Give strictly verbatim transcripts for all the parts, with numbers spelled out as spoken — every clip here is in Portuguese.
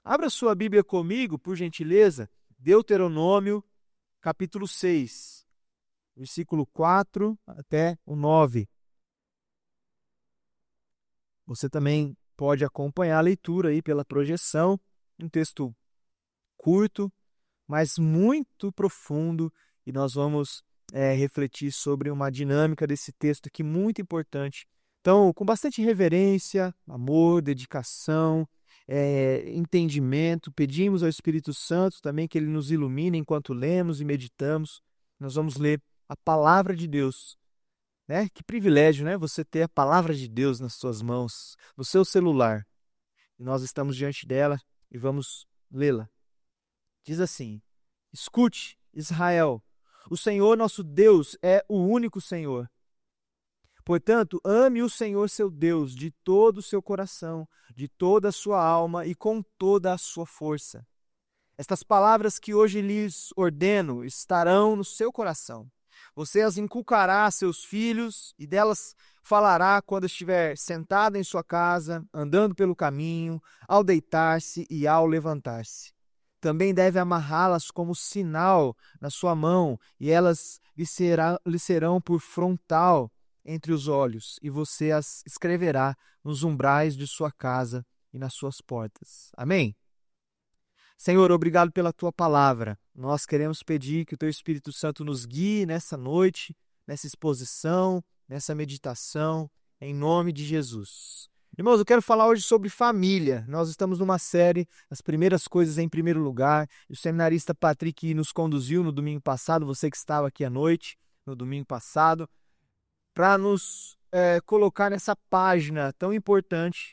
Abra sua Bíblia comigo, por gentileza, Deuteronômio, capítulo seis, versículo quatro até o nove. Você também pode acompanhar a leitura aí pela projeção, um texto curto, mas muito profundo, e nós vamos é, refletir sobre uma dinâmica desse texto aqui muito importante. Então, com bastante reverência, amor, dedicação, é, entendimento, pedimos ao Espírito Santo também que ele nos ilumine enquanto lemos e meditamos. Nós vamos ler a palavra de Deus, né? Que privilégio, né? Você ter a palavra de Deus nas suas mãos, no seu celular. E nós estamos diante dela e vamos lê-la. Diz assim: Escute, Israel, o Senhor nosso Deus é o único Senhor. Portanto, ame o Senhor seu Deus de todo o seu coração, de toda a sua alma e com toda a sua força. Estas palavras que hoje lhes ordeno estarão no seu coração. Você as inculcará a seus filhos e delas falará quando estiver sentado em sua casa, andando pelo caminho, ao deitar-se e ao levantar-se. Também deve amarrá-las como sinal na sua mão, e elas lhe, será, lhe serão por frontal entre os olhos, e você as escreverá nos umbrais de sua casa e nas suas portas. Amém? Senhor, obrigado pela tua palavra. Nós queremos pedir que o teu Espírito Santo nos guie nessa noite, nessa exposição, nessa meditação, em nome de Jesus. Irmãos, eu quero falar hoje sobre família. Nós estamos numa série, As Primeiras Coisas em Primeiro Lugar. O seminarista Patrick nos conduziu no domingo passado, você que estava aqui à noite, no domingo passado, para nos é, colocar nessa página tão importante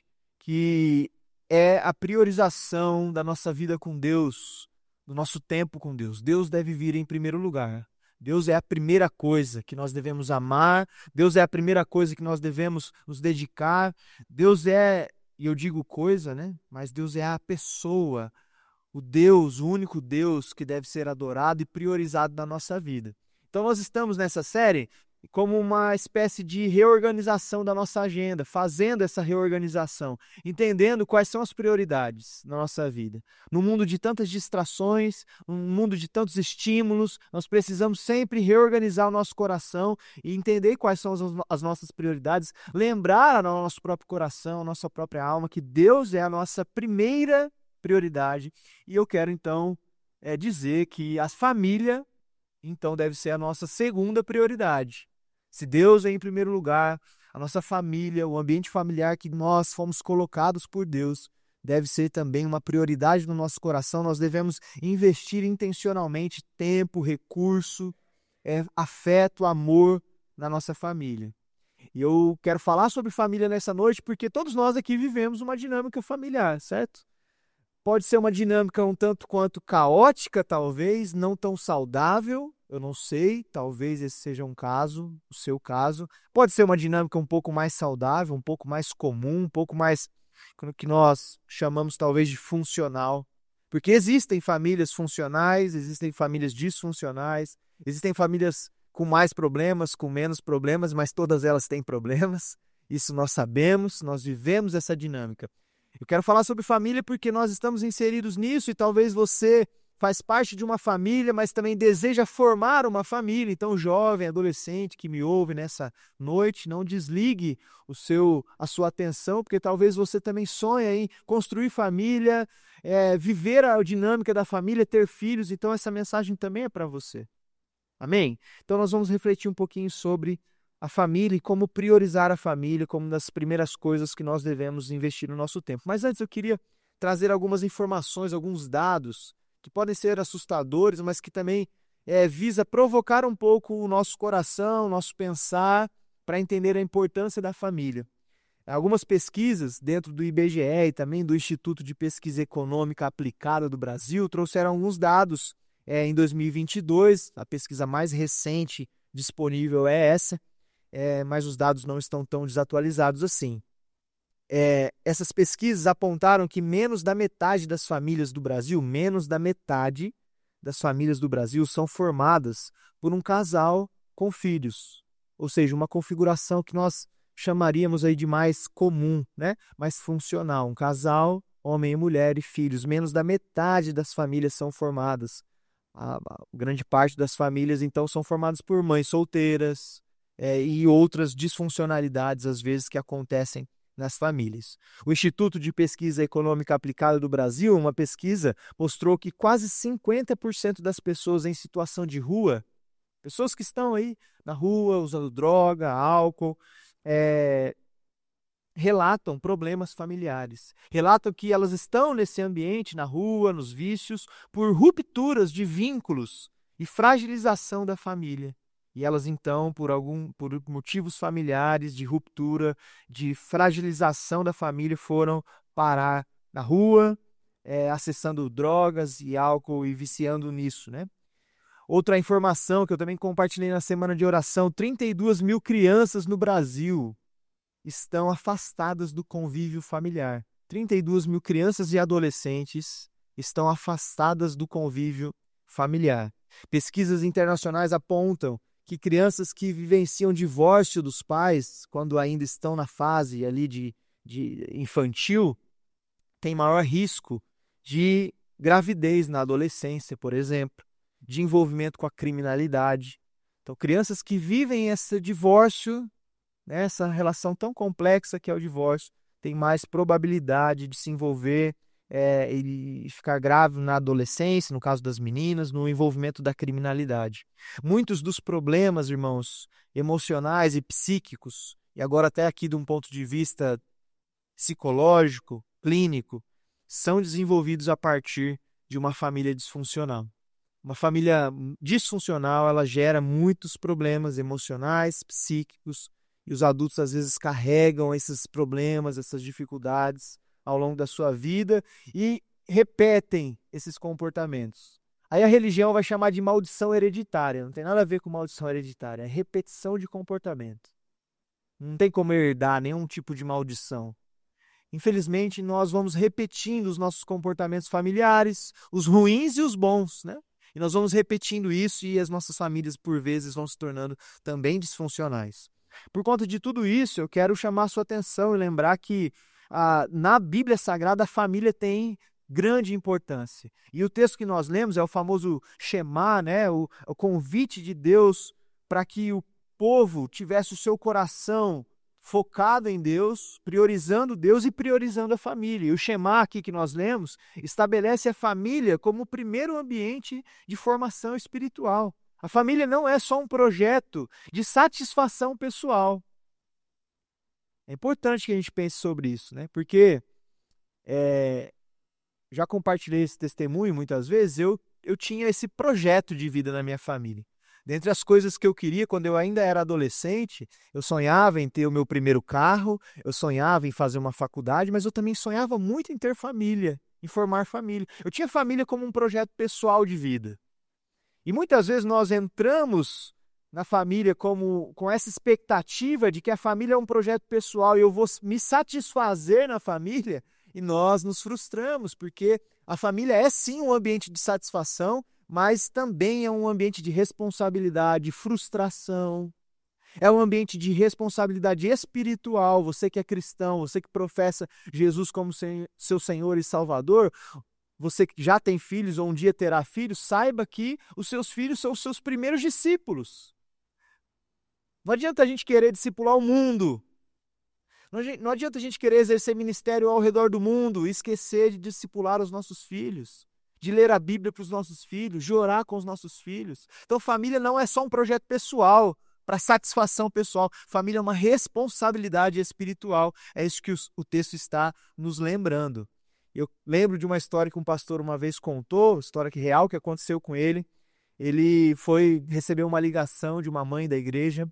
que é a priorização da nossa vida com Deus, do nosso tempo com Deus. Deus deve vir em primeiro lugar. Deus é a primeira coisa que nós devemos amar, Deus é a primeira coisa que nós devemos nos dedicar, Deus é, e eu digo coisa, né? Mas Deus é a pessoa, o Deus, o único Deus que deve ser adorado e priorizado na nossa vida. Então nós estamos nessa série como uma espécie de reorganização da nossa agenda, fazendo essa reorganização, entendendo quais são as prioridades na nossa vida. No mundo de tantas distrações, no mundo de tantos estímulos, nós precisamos sempre reorganizar o nosso coração e entender quais são as nossas prioridades, lembrar ao nosso próprio coração, à nossa própria alma, que Deus é a nossa primeira prioridade. E eu quero então é, dizer que a família então deve ser a nossa segunda prioridade. Se Deus é em primeiro lugar, a nossa família, o ambiente familiar que nós fomos colocados por Deus, deve ser também uma prioridade no nosso coração. Nós devemos investir intencionalmente tempo, recurso, é, afeto, amor na nossa família. E eu quero falar sobre família nessa noite porque todos nós aqui vivemos uma dinâmica familiar, certo? Pode ser uma dinâmica um tanto quanto caótica, talvez, não tão saudável, eu não sei, talvez esse seja um caso, o seu caso. Pode ser uma dinâmica um pouco mais saudável, um pouco mais comum, um pouco mais, o que nós chamamos talvez de funcional. Porque existem famílias funcionais, existem famílias disfuncionais, existem famílias com mais problemas, com menos problemas, mas todas elas têm problemas. Isso nós sabemos, nós vivemos essa dinâmica. Eu quero falar sobre família porque nós estamos inseridos nisso e talvez você faz parte de uma família, mas também deseja formar uma família. Então, jovem, adolescente que me ouve nessa noite, não desligue o seu, a sua atenção, porque talvez você também sonha em construir família, é, viver a dinâmica da família, ter filhos. Então, essa mensagem também é para você. Amém? Então, nós vamos refletir um pouquinho sobre a família e como priorizar a família como uma das primeiras coisas que nós devemos investir no nosso tempo. Mas antes eu queria trazer algumas informações, alguns dados que podem ser assustadores, mas que também é, visa provocar um pouco o nosso coração, o nosso pensar, para entender a importância da família. Algumas pesquisas dentro do I B G E e também do Instituto de Pesquisa Econômica Aplicada do Brasil trouxeram alguns dados é, em dois mil e vinte e dois, a pesquisa mais recente disponível é essa, É, mas os dados não estão tão desatualizados assim. É, essas pesquisas apontaram que menos da metade das famílias do Brasil, menos da metade das famílias do Brasil são formadas por um casal com filhos. Ou seja, uma configuração que nós chamaríamos aí de mais comum, né? Mais funcional. Um casal homem e mulher e filhos. Menos da metade das famílias são formadas. A, a grande parte das famílias, então, são formadas por mães solteiras, é, e outras disfuncionalidades, às vezes, que acontecem nas famílias. O Instituto de Pesquisa Econômica Aplicada do Brasil, uma pesquisa, mostrou que quase cinquenta por cento das pessoas em situação de rua, pessoas que estão aí na rua usando droga, álcool, é, relatam problemas familiares. Relatam que elas estão nesse ambiente, na rua, nos vícios, por rupturas de vínculos e fragilização da família. E elas, então, por algum por motivos familiares, de ruptura, de fragilização da família, foram parar na rua, é, acessando drogas e álcool e viciando nisso, né? Outra informação que eu também compartilhei na semana de oração: trinta e duas mil crianças no Brasil estão afastadas do convívio familiar. trinta e duas mil crianças e adolescentes estão afastadas do convívio familiar. Pesquisas internacionais apontam que crianças que vivenciam divórcio dos pais, quando ainda estão na fase ali de, de infantil, têm maior risco de gravidez na adolescência, por exemplo, de envolvimento com a criminalidade. Então, crianças que vivem esse divórcio, né, essa relação tão complexa que é o divórcio, têm mais probabilidade de se envolver é, e ficar grávida na adolescência, no caso das meninas, no envolvimento da criminalidade. Muitos dos problemas, irmãos, emocionais e psíquicos, e agora até aqui de um ponto de vista psicológico, clínico, são desenvolvidos a partir de uma família disfuncional. Uma família disfuncional, ela gera muitos problemas emocionais, psíquicos, e os adultos às vezes carregam esses problemas, essas dificuldades ao longo da sua vida e repetem esses comportamentos. Aí a religião vai chamar de maldição hereditária. Não tem nada a ver com maldição hereditária, é repetição de comportamento. Não tem como herdar nenhum tipo de maldição. Infelizmente, nós vamos repetindo os nossos comportamentos familiares, os ruins e os bons, né? E nós vamos repetindo isso e as nossas famílias, por vezes, vão se tornando também disfuncionais. Por conta de tudo isso, eu quero chamar a sua atenção e lembrar que ah, na Bíblia Sagrada a família tem grande importância. E o texto que nós lemos é o famoso Shema, né? o, o convite de Deus para que o povo tivesse o seu coração focado em Deus, priorizando Deus e priorizando a família. E o Shema aqui que nós lemos estabelece a família como o primeiro ambiente de formação espiritual. A família não é só um projeto de satisfação pessoal. É importante que a gente pense sobre isso, né? Porque é, já compartilhei esse testemunho muitas vezes, eu, eu tinha esse projeto de vida na minha família. Dentre as coisas que eu queria, quando eu ainda era adolescente, eu sonhava em ter o meu primeiro carro, eu sonhava em fazer uma faculdade, mas eu também sonhava muito em ter família, em formar família. Eu tinha família como um projeto pessoal de vida. E muitas vezes nós entramos na família como, com essa expectativa de que a família é um projeto pessoal e eu vou me satisfazer na família, e nós nos frustramos, porque a família é sim um ambiente de satisfação, mas também é um ambiente de responsabilidade, frustração. É um ambiente de responsabilidade espiritual. Você que é cristão, você que professa Jesus como seu Senhor e Salvador, você que já tem filhos ou um dia terá filhos, saiba que os seus filhos são os seus primeiros discípulos. Não adianta a gente querer discipular o mundo. Não adianta a gente querer exercer ministério ao redor do mundo e esquecer de discipular os nossos filhos, de ler a Bíblia para os nossos filhos, de orar com os nossos filhos. Então, família não é só um projeto pessoal, para satisfação pessoal. Família é uma responsabilidade espiritual. É isso que os, o texto está nos lembrando. Eu lembro de uma história que um pastor uma vez contou, história que real que aconteceu com ele. Ele foi receber uma ligação de uma mãe da igreja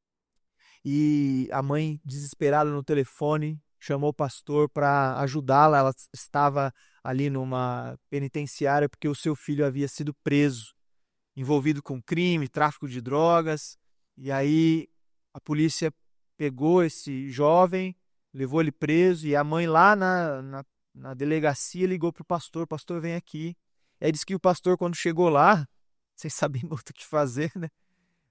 e a mãe, desesperada no telefone, chamou o pastor para ajudá-la. Ela estava ali numa penitenciária porque o seu filho havia sido preso, envolvido com crime, tráfico de drogas. E aí a polícia pegou esse jovem, levou ele preso, e a mãe lá na, na, na delegacia ligou para o pastor: pastor, vem aqui. E aí disse que o pastor, quando chegou lá, sem saber muito o que fazer, né?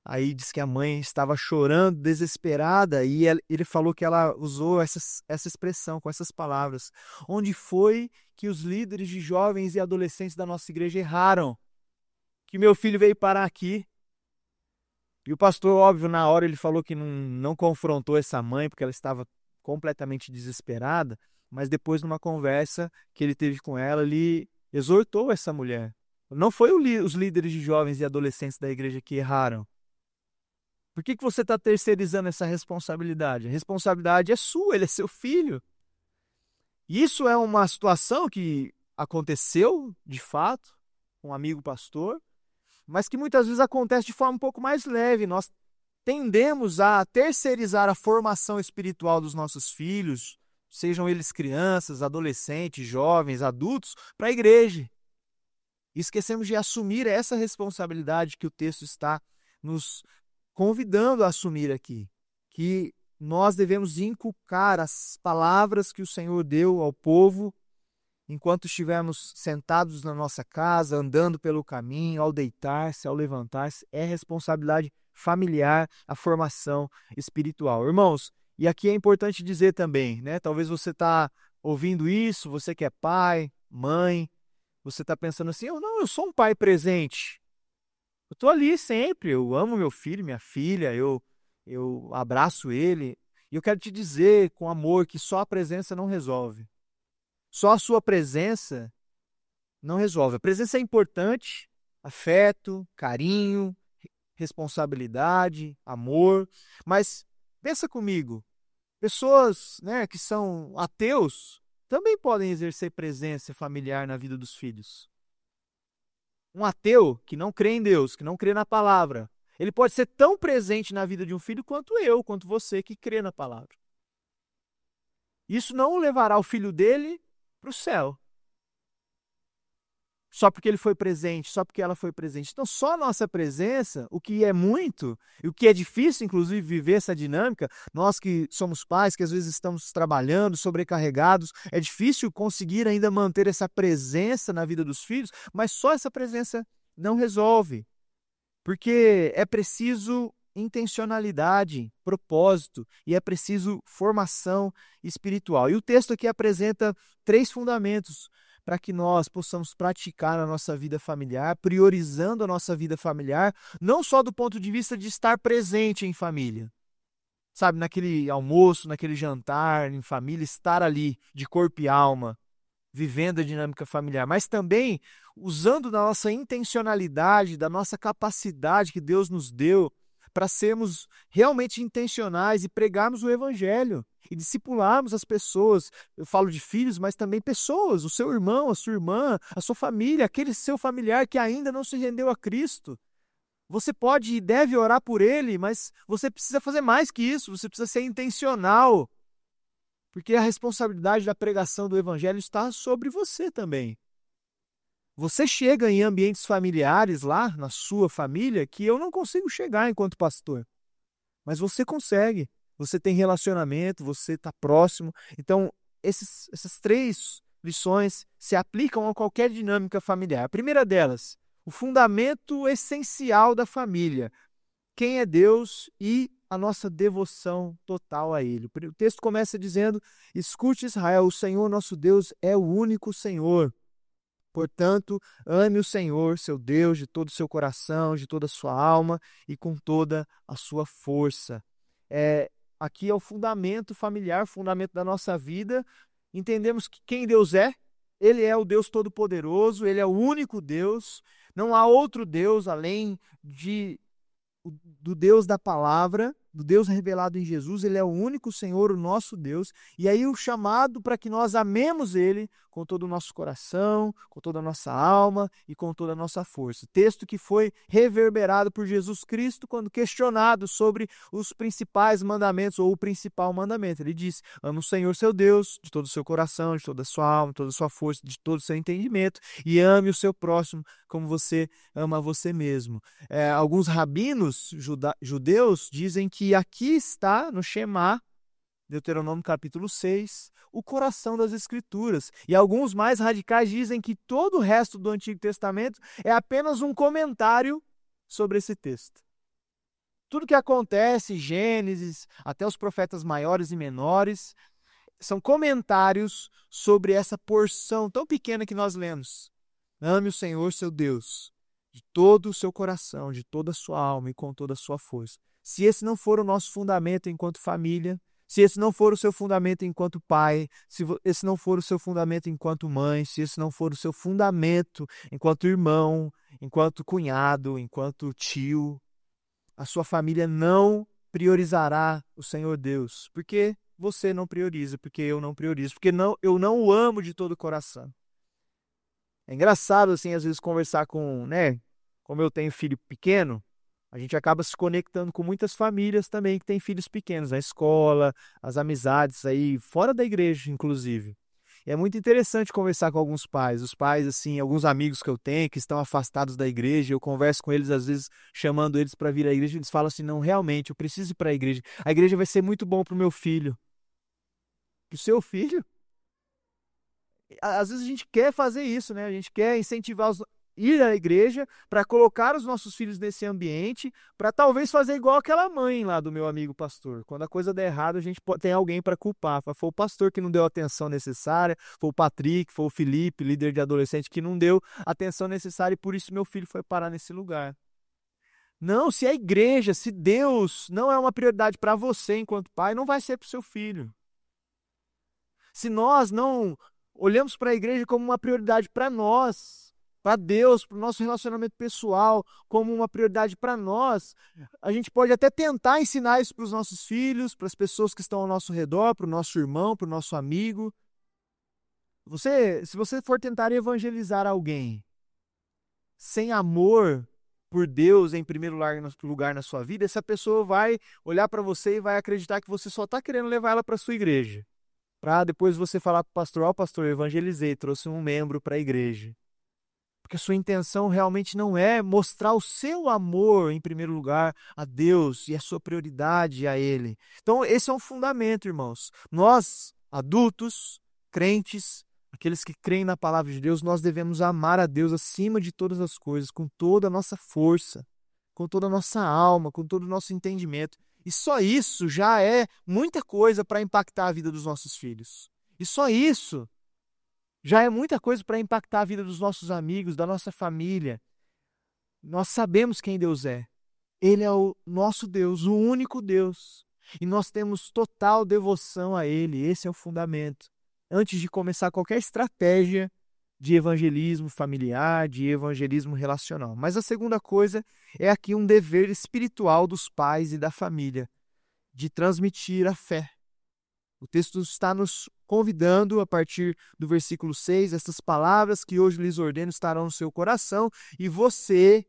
Aí diz que a mãe estava chorando, desesperada, e ele falou que ela usou essa, essa expressão, com essas palavras. Onde foi que os líderes de jovens e adolescentes da nossa igreja erraram? Que meu filho veio parar aqui. E o pastor, óbvio, na hora ele falou que não, não confrontou essa mãe, porque ela estava completamente desesperada, mas depois, numa conversa que ele teve com ela, ele exortou essa mulher. Não foi os líderes de jovens e adolescentes da igreja que erraram. Por que que você está terceirizando essa responsabilidade? A responsabilidade é sua, ele é seu filho. Isso é uma situação que aconteceu, de fato, com um amigo pastor, mas que muitas vezes acontece de forma um pouco mais leve. Nós tendemos a terceirizar a formação espiritual dos nossos filhos, sejam eles crianças, adolescentes, jovens, adultos, para a igreja. E esquecemos de assumir essa responsabilidade que o texto está nos convidando a assumir aqui, que nós devemos inculcar as palavras que o Senhor deu ao povo enquanto estivermos sentados na nossa casa, andando pelo caminho, ao deitar-se, ao levantar-se. É responsabilidade familiar a formação espiritual. Irmãos, e aqui é importante dizer também, né? Talvez você está ouvindo isso, você que é pai, mãe, você está pensando assim, eu não, eu sou um pai presente. Eu estou ali sempre, eu amo meu filho, minha filha, eu, eu abraço ele. E eu quero te dizer com amor que só a presença não resolve. Só a sua presença não resolve. A presença é importante, afeto, carinho, responsabilidade, amor. Mas pensa comigo, pessoas, né, que são ateus também podem exercer presença familiar na vida dos filhos. Um ateu que não crê em Deus, que não crê na palavra, ele pode ser tão presente na vida de um filho quanto eu, quanto você que crê na palavra. Isso não levará o filho dele para o céu. Só porque ele foi presente, só porque ela foi presente. Então, só a nossa presença, o que é muito, e o que é difícil, inclusive, viver essa dinâmica, nós que somos pais, que às vezes estamos trabalhando, sobrecarregados, é difícil conseguir ainda manter essa presença na vida dos filhos, mas só essa presença não resolve. Porque é preciso intencionalidade, propósito, e é preciso formação espiritual. E o texto aqui apresenta três fundamentos para que nós possamos praticar na nossa vida familiar, priorizando a nossa vida familiar, não só do ponto de vista de estar presente em família, sabe, naquele almoço, naquele jantar em família, estar ali de corpo e alma, vivendo a dinâmica familiar, mas também usando da nossa intencionalidade, da nossa capacidade que Deus nos deu para sermos realmente intencionais e pregarmos o evangelho e discipularmos as pessoas. Eu falo de filhos, mas também pessoas, o seu irmão, a sua irmã, a sua família, aquele seu familiar que ainda não se rendeu a Cristo. Você pode e deve orar por ele, mas você precisa fazer mais que isso, você precisa ser intencional, porque a responsabilidade da pregação do evangelho está sobre você também. Você chega em ambientes familiares lá, na sua família, que eu não consigo chegar enquanto pastor. Mas você consegue. Você tem relacionamento, você está próximo. Então, esses, essas três lições se aplicam a qualquer dinâmica familiar. A primeira delas, o fundamento essencial da família. Quem é Deus e a nossa devoção total a Ele. O texto começa dizendo, escute Israel, o Senhor nosso Deus é o único Senhor. Portanto, ame o Senhor, seu Deus, de todo o seu coração, de toda a sua alma e com toda a sua força. É, aqui é o fundamento familiar, o fundamento da nossa vida. Entendemos que quem Deus é, Ele é o Deus Todo-Poderoso, Ele é o único Deus. Não há outro Deus além de, do Deus da palavra, do Deus revelado em Jesus. Ele é o único Senhor, o nosso Deus. E aí o chamado para que nós amemos Ele com todo o nosso coração, com toda a nossa alma e com toda a nossa força. Texto que foi reverberado por Jesus Cristo quando questionado sobre os principais mandamentos ou o principal mandamento. Ele disse, ama o Senhor seu Deus de todo o seu coração, de toda a sua alma, de toda a sua força, de todo o seu entendimento e ame o seu próximo como você ama você mesmo. É, alguns rabinos juda- judeus dizem que aqui está no Shema, Deuteronômio capítulo seis, o coração das Escrituras. E alguns mais radicais dizem que todo o resto do Antigo Testamento é apenas um comentário sobre esse texto. Tudo que acontece, Gênesis, até os profetas maiores e menores, são comentários sobre essa porção tão pequena que nós lemos. Ame o Senhor, seu Deus, de todo o seu coração, de toda a sua alma e com toda a sua força. Se esse não for o nosso fundamento enquanto família, se esse não for o seu fundamento enquanto pai, se esse não for o seu fundamento enquanto mãe, se esse não for o seu fundamento enquanto irmão, enquanto cunhado, enquanto tio, a sua família não priorizará o Senhor Deus. Porque você não prioriza, porque eu não priorizo, porque não, eu não o amo de todo o coração. É engraçado, assim, às vezes conversar com, né, como eu tenho filho pequeno, a gente acaba se conectando com muitas famílias também que têm filhos pequenos, na escola, as amizades aí, fora da igreja, inclusive. E é muito interessante conversar com alguns pais. Os pais, assim, alguns amigos que eu tenho que estão afastados da igreja, eu converso com eles, às vezes, chamando eles para vir à igreja, eles falam assim, não, realmente, eu preciso ir para a igreja. A igreja vai ser muito bom para o meu filho. Para o seu filho? Às vezes a gente quer fazer isso, né? A gente quer incentivar os ir à igreja para colocar os nossos filhos nesse ambiente, para talvez fazer igual aquela mãe lá do meu amigo pastor. Quando a coisa der errado, a gente pode, tem alguém para culpar. Foi o pastor que não deu a atenção necessária, foi o Patrick, foi o Felipe, líder de adolescente, que não deu a atenção necessária e por isso meu filho foi parar nesse lugar. Não, se a igreja, se Deus não é uma prioridade para você enquanto pai, não vai ser para o seu filho. Se nós não olhamos para a igreja como uma prioridade para nós, para Deus, para o nosso relacionamento pessoal, como uma prioridade para nós, a gente pode até tentar ensinar isso para os nossos filhos, para as pessoas que estão ao nosso redor, para o nosso irmão, para o nosso amigo. Você, se você for tentar evangelizar alguém sem amor por Deus em primeiro lugar na sua vida, essa pessoa vai olhar para você e vai acreditar que você só está querendo levar ela para a sua igreja. Para depois você falar para o pastor, ó, oh, pastor, eu evangelizei, trouxe um membro para a igreja. Porque a sua intenção realmente não é mostrar o seu amor, em primeiro lugar, a Deus e a sua prioridade a Ele. Então, esse é um fundamento, irmãos. Nós, adultos, crentes, aqueles que creem na palavra de Deus, nós devemos amar a Deus acima de todas as coisas, com toda a nossa força, com toda a nossa alma, com todo o nosso entendimento. E só isso já é muita coisa para impactar a vida dos nossos filhos. E só isso já é muita coisa para impactar a vida dos nossos amigos, da nossa família. Nós sabemos quem Deus é. Ele é o nosso Deus, o único Deus. E nós temos total devoção a Ele. Esse é o fundamento. Antes de começar qualquer estratégia de evangelismo familiar, de evangelismo relacional. Mas a segunda coisa é aqui um dever espiritual dos pais e da família, de transmitir a fé. O texto está nos convidando, a partir do versículo seis, essas palavras que hoje lhes ordeno estarão no seu coração, e você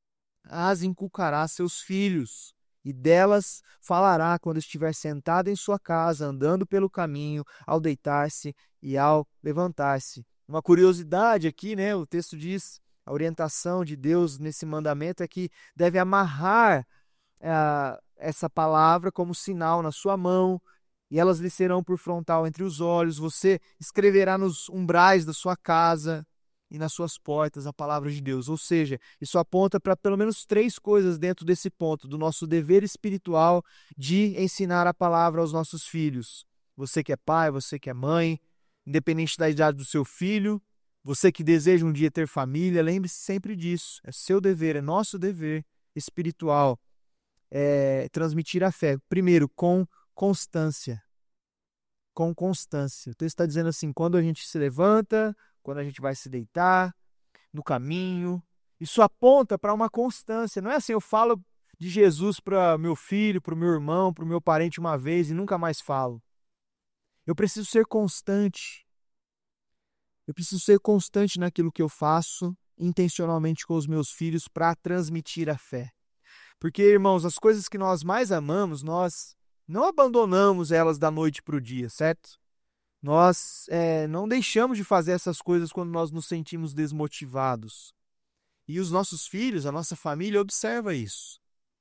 as inculcará a seus filhos, e delas falará quando estiver sentado em sua casa, andando pelo caminho, ao deitar-se e ao levantar-se. Uma curiosidade aqui, né? O texto diz, a orientação de Deus nesse mandamento é que deve amarrar uh, essa palavra como sinal na sua mão, e elas lhe serão por frontal entre os olhos. Você escreverá nos umbrais da sua casa e nas suas portas a palavra de Deus. Ou seja, isso aponta para pelo menos três coisas dentro desse ponto, do nosso dever espiritual de ensinar a palavra aos nossos filhos. Você que é pai, você que é mãe, independente da idade do seu filho, você que deseja um dia ter família, lembre-se sempre disso. É seu dever, é nosso dever espiritual, é transmitir a fé. Primeiro, com constância. Com constância. O texto está dizendo assim, quando a gente se levanta, quando a gente vai se deitar, no caminho. Isso aponta para uma constância. Não é assim, eu falo de Jesus para meu filho, para o meu irmão, para o meu parente uma vez e nunca mais falo. Eu preciso ser constante. Eu preciso ser constante naquilo que eu faço, intencionalmente com os meus filhos, para transmitir a fé. Porque, irmãos, as coisas que nós mais amamos, nós não abandonamos elas da noite para o dia, certo? Nós é, não deixamos de fazer essas coisas quando nós nos sentimos desmotivados. E os nossos filhos, a nossa família, observa isso.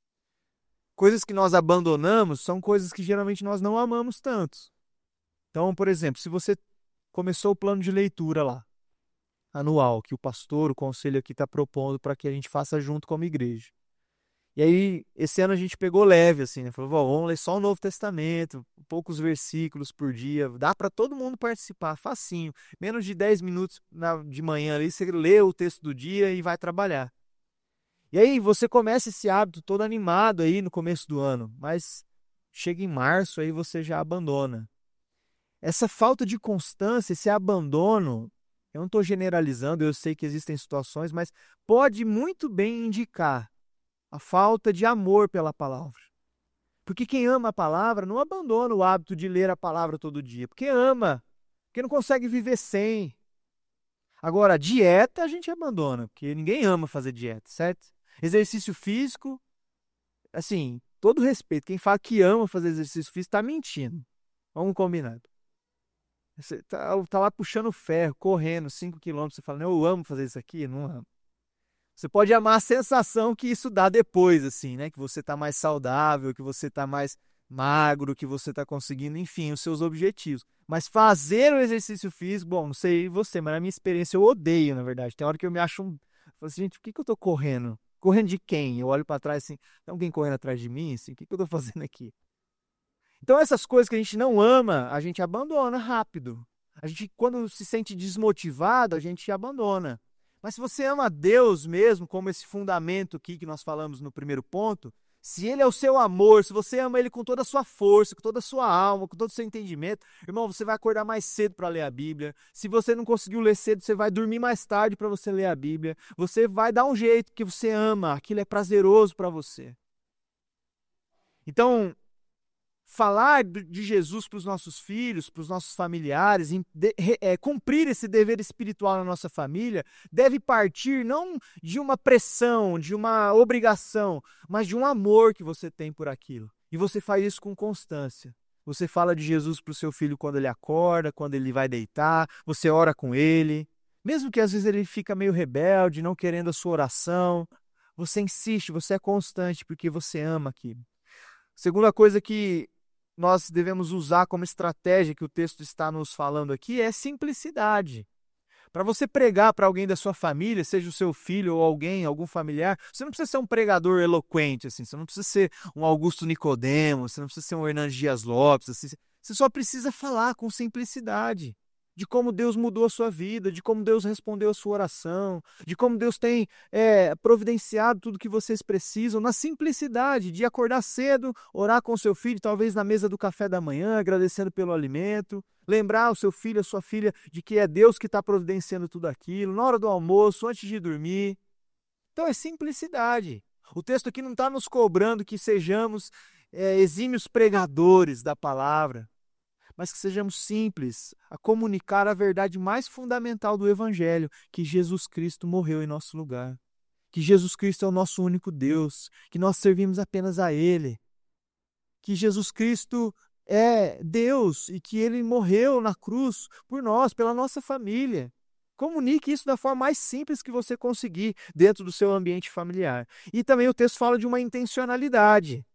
Coisas que nós abandonamos são coisas que geralmente nós não amamos tanto. Então, por exemplo, se você começou o plano de leitura lá, anual, que o pastor, o conselho aqui está propondo para que a gente faça junto como igreja. E aí, esse ano a gente pegou leve, assim, né? Falou, "Vó, vamos ler só o Novo Testamento, poucos versículos por dia, dá para todo mundo participar, facinho. Menos de dez minutos na, de manhã ali, você lê o texto do dia e vai trabalhar. E aí, você começa esse hábito todo animado aí no começo do ano, mas chega em março, aí você já abandona. Essa falta de constância, esse abandono, eu não estou generalizando, eu sei que existem situações, mas pode muito bem indicar a falta de amor pela palavra. Porque quem ama a palavra não abandona o hábito de ler a palavra todo dia, porque ama, porque não consegue viver sem. Agora, a dieta a gente abandona, porque ninguém ama fazer dieta, certo? Exercício físico, assim, todo respeito, quem fala que ama fazer exercício físico está mentindo. Vamos combinar. Você tá, tá lá puxando ferro, correndo cinco quilômetros, você fala, não, eu amo fazer isso aqui? Não amo. Você pode amar a sensação que isso dá depois, assim, né? Que você tá mais saudável, que você tá mais magro, que você tá conseguindo, enfim, os seus objetivos. Mas fazer o exercício físico, bom, não sei você, mas na minha experiência eu odeio, na verdade. Tem hora que eu me acho um... Eu falo assim, gente, por que que eu tô correndo? Correndo de quem? Eu olho para trás assim, tem alguém correndo atrás de mim? Assim, o que que eu tô fazendo aqui? Então essas coisas que a gente não ama, a gente abandona rápido. A gente, quando se sente desmotivado, a gente abandona. Mas se você ama Deus mesmo, como esse fundamento aqui que nós falamos no primeiro ponto, se Ele é o seu amor, se você ama Ele com toda a sua força, com toda a sua alma, com todo o seu entendimento, irmão, você vai acordar mais cedo para ler a Bíblia. Se você não conseguiu ler cedo, você vai dormir mais tarde para você ler a Bíblia. Você vai dar um jeito, porque você ama, aquilo é prazeroso para você. Então, falar de Jesus para os nossos filhos, para os nossos familiares, de, é, cumprir esse dever espiritual na nossa família, deve partir não de uma pressão, de uma obrigação, mas de um amor que você tem por aquilo. E você faz isso com constância. Você fala de Jesus para o seu filho quando ele acorda, quando ele vai deitar, você ora com ele. Mesmo que às vezes ele fica meio rebelde, não querendo a sua oração, você insiste, você é constante porque você ama aquilo. Segunda coisa que nós devemos usar como estratégia que o texto está nos falando aqui é simplicidade. Para você pregar para alguém da sua família, seja o seu filho ou alguém, algum familiar, você não precisa ser um pregador eloquente, assim, você não precisa ser um Augusto Nicodemo, você não precisa ser um Hernandes Dias Lopes, assim, você só precisa falar com simplicidade. De como Deus mudou a sua vida, de como Deus respondeu a sua oração, de como Deus tem é, providenciado tudo que vocês precisam, na simplicidade de acordar cedo, orar com o seu filho, talvez na mesa do café da manhã, agradecendo pelo alimento, lembrar o seu filho, a sua filha, de que é Deus que está providenciando tudo aquilo, na hora do almoço, antes de dormir. Então é simplicidade. O texto aqui não está nos cobrando que sejamos é, exímios pregadores da palavra, mas que sejamos simples a comunicar a verdade mais fundamental do Evangelho, que Jesus Cristo morreu em nosso lugar, que Jesus Cristo é o nosso único Deus, que nós servimos apenas a Ele, que Jesus Cristo é Deus e que Ele morreu na cruz por nós, pela nossa família. Comunique isso da forma mais simples que você conseguir dentro do seu ambiente familiar. E também o texto fala de uma intencionalidade.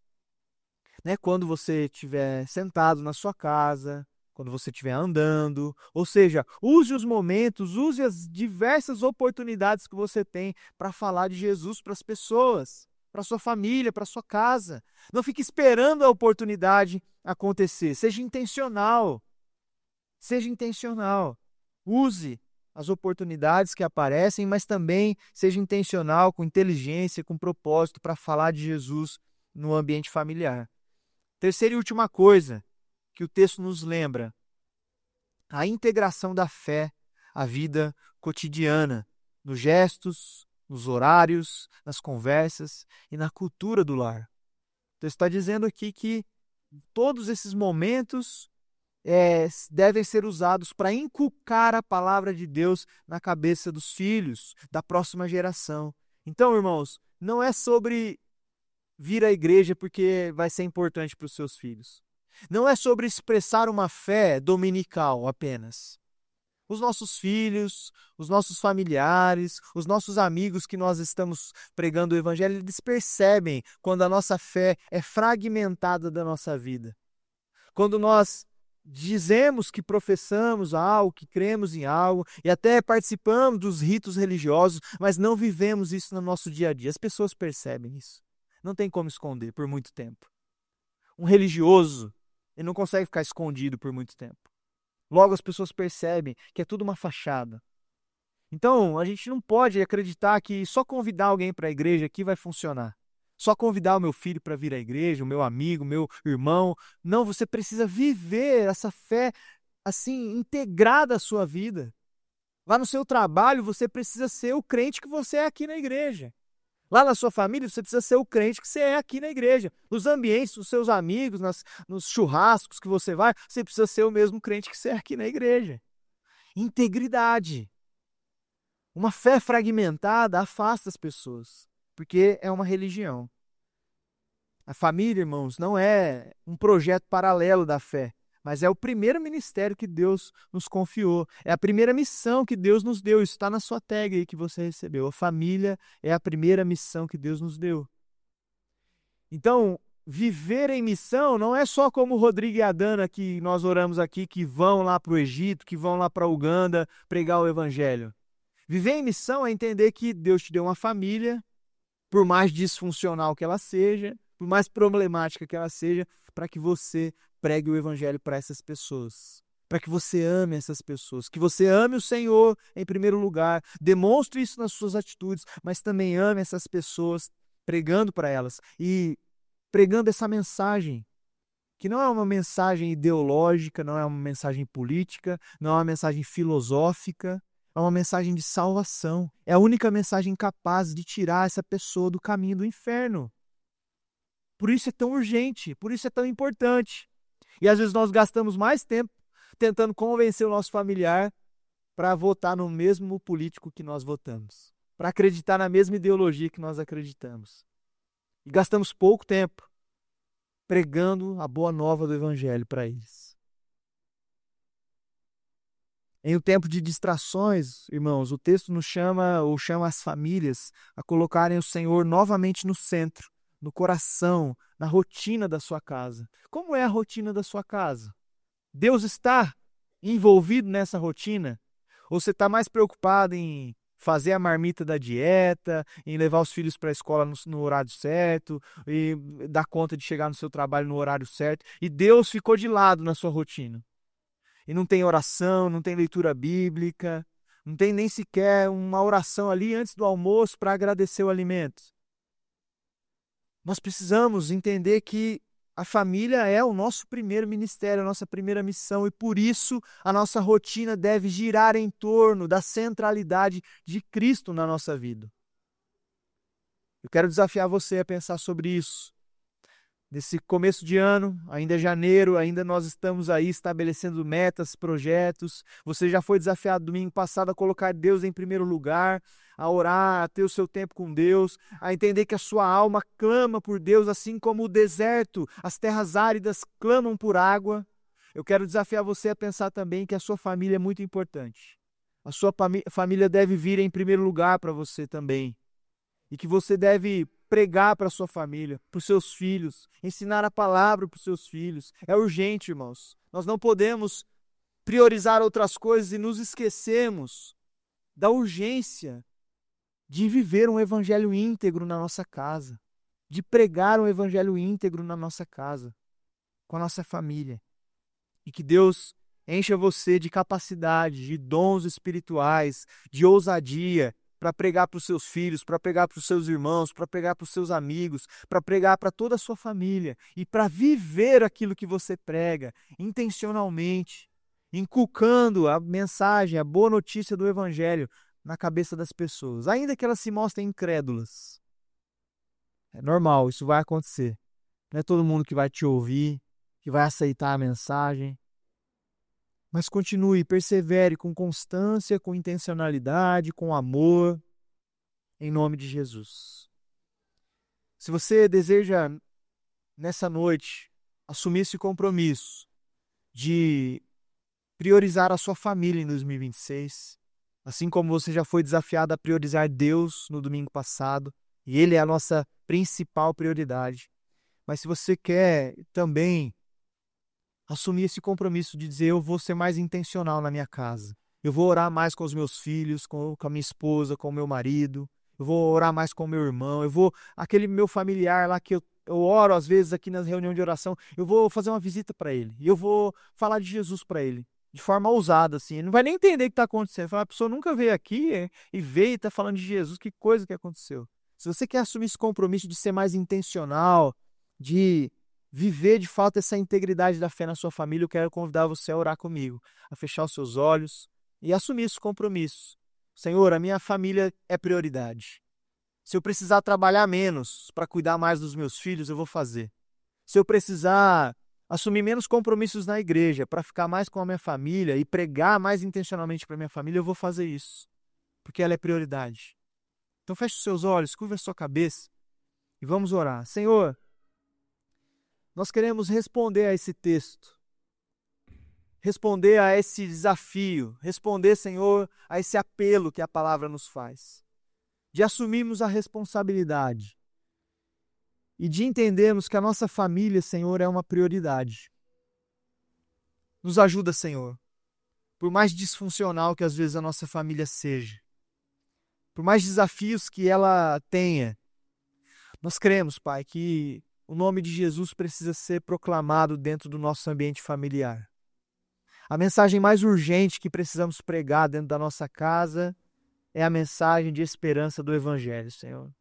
Né, quando você estiver sentado na sua casa, quando você estiver andando, ou seja, use os momentos, use as diversas oportunidades que você tem para falar de Jesus para as pessoas, para a sua família, para a sua casa. Não fique esperando a oportunidade acontecer, seja intencional, seja intencional, use as oportunidades que aparecem, mas também seja intencional, com inteligência, com propósito para falar de Jesus no ambiente familiar. Terceira e última coisa que o texto nos lembra, a integração da fé à vida cotidiana, nos gestos, nos horários, nas conversas e na cultura do lar. O texto está dizendo aqui que todos esses momentos é, devem ser usados para inculcar a palavra de Deus na cabeça dos filhos, da próxima geração. Então, irmãos, não é sobre vir à igreja porque vai ser importante para os seus filhos. Não é sobre expressar uma fé dominical apenas. Os nossos filhos, os nossos familiares, os nossos amigos que nós estamos pregando o evangelho, eles percebem quando a nossa fé é fragmentada da nossa vida. Quando nós dizemos que professamos algo, que cremos em algo e até participamos dos ritos religiosos, mas não vivemos isso no nosso dia a dia. As pessoas percebem isso. Não tem como esconder por muito tempo. Um religioso, ele não consegue ficar escondido por muito tempo. Logo as pessoas percebem que é tudo uma fachada. Então, a gente não pode acreditar que só convidar alguém para a igreja aqui vai funcionar. Só convidar o meu filho para vir à igreja, o meu amigo, o meu irmão. Não, você precisa viver essa fé assim, integrada à sua vida. Lá no seu trabalho, você precisa ser o crente que você é aqui na igreja. Lá na sua família, você precisa ser o crente que você é aqui na igreja. Nos ambientes dos seus amigos, nas, nos churrascos que você vai, você precisa ser o mesmo crente que você é aqui na igreja. Integridade. Uma fé fragmentada afasta as pessoas, porque é uma religião. A família, irmãos, não é um projeto paralelo da fé, mas é o primeiro ministério que Deus nos confiou. É a primeira missão que Deus nos deu. Isso está na sua tag aí que você recebeu. A família é a primeira missão que Deus nos deu. Então, viver em missão não é só como o Rodrigo e a Dana que nós oramos aqui, que vão lá para o Egito, que vão lá para Uganda pregar o evangelho. Viver em missão é entender que Deus te deu uma família, por mais disfuncional que ela seja, por mais problemática que ela seja, para que você pregue o evangelho para essas pessoas. Para que você ame essas pessoas. Que você ame o Senhor em primeiro lugar. Demonstre isso nas suas atitudes, mas também ame essas pessoas pregando para elas. E pregando essa mensagem, que não é uma mensagem ideológica, não é uma mensagem política, não é uma mensagem filosófica, é uma mensagem de salvação. É a única mensagem capaz de tirar essa pessoa do caminho do inferno. Por isso é tão urgente, por isso é tão importante. E às vezes nós gastamos mais tempo tentando convencer o nosso familiar para votar no mesmo político que nós votamos, para acreditar na mesma ideologia que nós acreditamos. E gastamos pouco tempo pregando a boa nova do evangelho para eles. Em um tempo de distrações, irmãos, o texto nos chama, ou chama as famílias a colocarem o Senhor novamente no centro, no coração, na rotina da sua casa. Como é a rotina da sua casa? Deus está envolvido nessa rotina? Ou você está mais preocupado em fazer a marmita da dieta, em levar os filhos para a escola no, no horário certo, e dar conta de chegar no seu trabalho no horário certo, e Deus ficou de lado na sua rotina? E não tem oração, não tem leitura bíblica, não tem nem sequer uma oração ali antes do almoço para agradecer o alimento. Nós precisamos entender que a família é o nosso primeiro ministério, a nossa primeira missão, e por isso a nossa rotina deve girar em torno da centralidade de Cristo na nossa vida. Eu quero desafiar você a pensar sobre isso. Nesse começo de ano, ainda é janeiro, ainda nós estamos aí estabelecendo metas, projetos. Você já foi desafiado domingo passado a colocar Deus em primeiro lugar, a orar, a ter o seu tempo com Deus, a entender que a sua alma clama por Deus, assim como o deserto, as terras áridas clamam por água. Eu quero desafiar você a pensar também que a sua família é muito importante. A sua família deve vir em primeiro lugar para você também. E que você deve pregar para a sua família, para os seus filhos, ensinar a palavra para os seus filhos. É urgente, irmãos. Nós não podemos priorizar outras coisas e nos esquecemos da urgência de viver um evangelho íntegro na nossa casa, de pregar um evangelho íntegro na nossa casa, com a nossa família. E que Deus encha você de capacidade, de dons espirituais, de ousadia, para pregar para os seus filhos, para pregar para os seus irmãos, para pregar para os seus amigos, para pregar para toda a sua família e para viver aquilo que você prega intencionalmente, inculcando a mensagem, a boa notícia do evangelho na cabeça das pessoas, ainda que elas se mostrem incrédulas. É normal, isso vai acontecer. Não é todo mundo que vai te ouvir, que vai aceitar a mensagem. Mas continue, persevere com constância, com intencionalidade, com amor, em nome de Jesus. Se você deseja, nessa noite, assumir esse compromisso de priorizar a sua família em dois mil e vinte e seis, assim como você já foi desafiado a priorizar Deus no domingo passado, e Ele é a nossa principal prioridade. Mas se você quer também assumir esse compromisso de dizer, eu vou ser mais intencional na minha casa. Eu vou orar mais com os meus filhos, com, com a minha esposa, com o meu marido. eu vou orar mais com meu irmão, eu vou, aquele meu familiar lá que eu, eu oro às vezes aqui nas reuniões de oração, eu vou fazer uma visita para ele, e eu vou falar de Jesus para ele, de forma ousada, assim, ele não vai nem entender o que está acontecendo, fala, a pessoa nunca veio aqui é, e veio e está falando de Jesus, que coisa que aconteceu. Se você quer assumir esse compromisso de ser mais intencional, de viver de fato essa integridade da fé na sua família, eu quero convidar você a orar comigo, a fechar os seus olhos e assumir esse compromisso. Senhor, a minha família é prioridade. Se eu precisar trabalhar menos para cuidar mais dos meus filhos, eu vou fazer. Se eu precisar assumir menos compromissos na igreja para ficar mais com a minha família e pregar mais intencionalmente para minha família, eu vou fazer isso, porque ela é prioridade. Então feche os seus olhos, curva a sua cabeça e vamos orar. Senhor, nós queremos responder a esse texto, responder a esse desafio, responder, Senhor, a esse apelo que a palavra nos faz, de assumirmos a responsabilidade e de entendermos que a nossa família, Senhor, é uma prioridade. Nos ajuda, Senhor, por mais disfuncional que às vezes a nossa família seja, por mais desafios que ela tenha, nós cremos, Pai, que o nome de Jesus precisa ser proclamado dentro do nosso ambiente familiar. A mensagem mais urgente que precisamos pregar dentro da nossa casa é a mensagem de esperança do Evangelho, Senhor.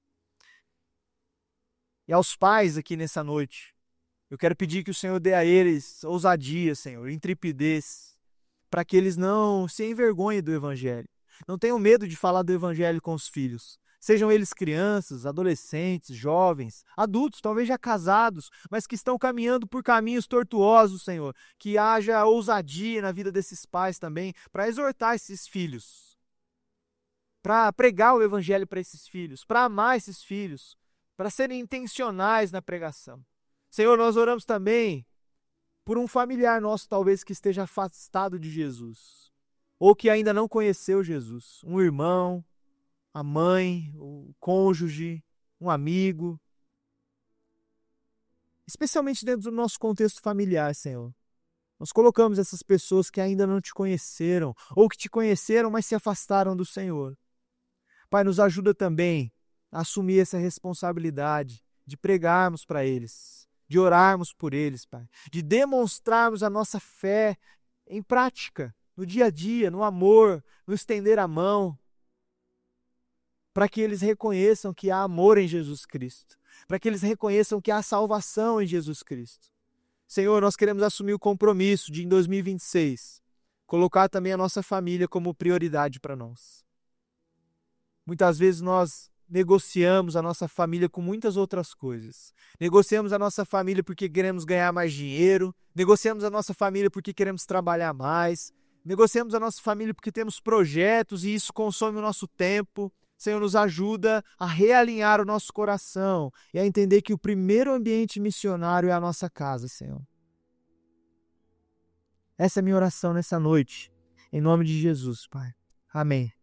E aos pais aqui nessa noite, eu quero pedir que o Senhor dê a eles ousadia, Senhor, intrepidez, para que eles não se envergonhem do Evangelho. Não tenham medo de falar do Evangelho com os filhos. Sejam eles crianças, adolescentes, jovens, adultos, talvez já casados, mas que estão caminhando por caminhos tortuosos, Senhor. Que haja ousadia na vida desses pais também, para exortar esses filhos, para pregar o Evangelho para esses filhos, para amar esses filhos, para serem intencionais na pregação. Senhor, nós oramos também por um familiar nosso, talvez, que esteja afastado de Jesus, ou que ainda não conheceu Jesus, um irmão, a mãe, o cônjuge, um amigo, especialmente dentro do nosso contexto familiar, Senhor. Nós colocamos essas pessoas que ainda não te conheceram, ou que te conheceram, mas se afastaram do Senhor. Pai, nos ajuda também a assumir essa responsabilidade de pregarmos para eles, de orarmos por eles, Pai, de demonstrarmos a nossa fé em prática, no dia a dia, no amor, no estender a mão, para que eles reconheçam que há amor em Jesus Cristo, para que eles reconheçam que há salvação em Jesus Cristo. Senhor, nós queremos assumir o compromisso de, em dois mil e vinte e seis, colocar também a nossa família como prioridade para nós. Muitas vezes nós negociamos a nossa família com muitas outras coisas. Negociamos a nossa família porque queremos ganhar mais dinheiro, negociamos a nossa família porque queremos trabalhar mais, negociamos a nossa família porque temos projetos e isso consome o nosso tempo. Senhor, nos ajuda a realinhar o nosso coração e a entender que o primeiro ambiente missionário é a nossa casa, Senhor. Essa é a minha oração nessa noite, em nome de Jesus, Pai. Amém.